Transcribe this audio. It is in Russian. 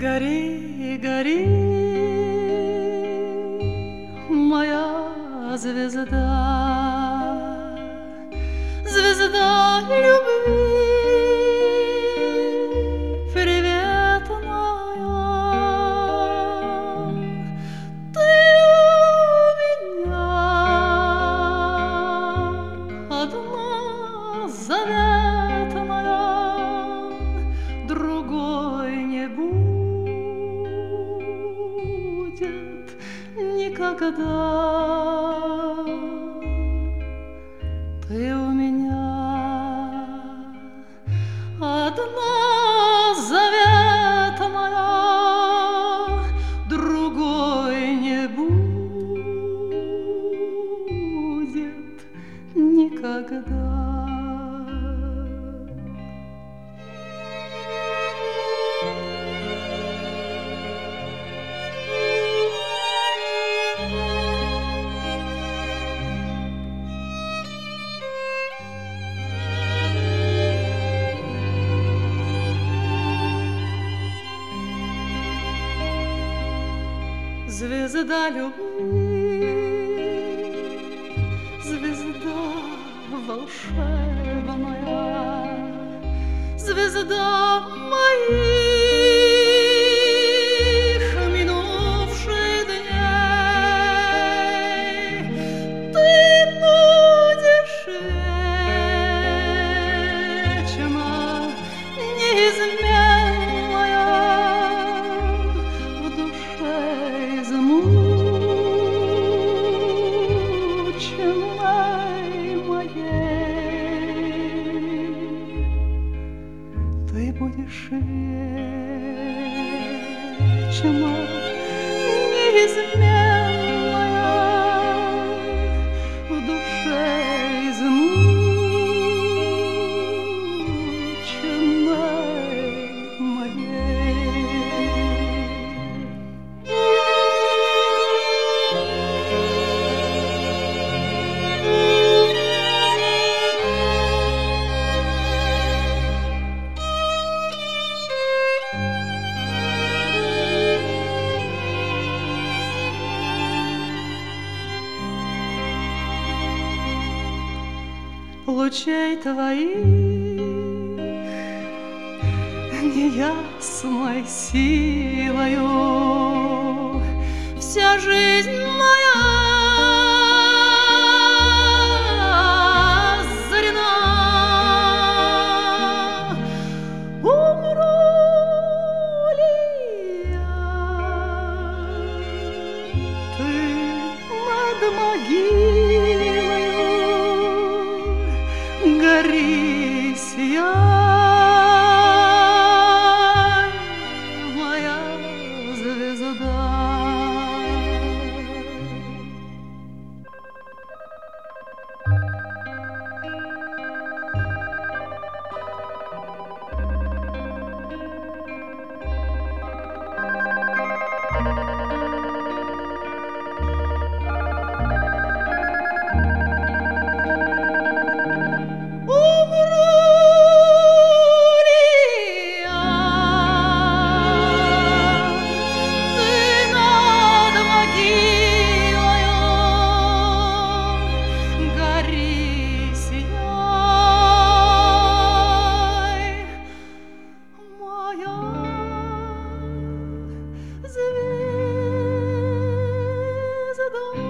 Гори, гори, моя звезда, звезда любви, привет моя. Ты у меня одна заветная, другой не будет никогда. Ты у меня одна заветная, другой не будет никогда. Звезда любви, звезда волшебная, звезда моих минувших дней. Ты будешь вечно неизменная в душе измученной моей. Ты будешь вечно неизменная в душе измученной моей. Лучей твоих неясной силою вся жизнь моя озарена. Умру ли я, ты над могилою гори, сияй, моя звезда. Звезда.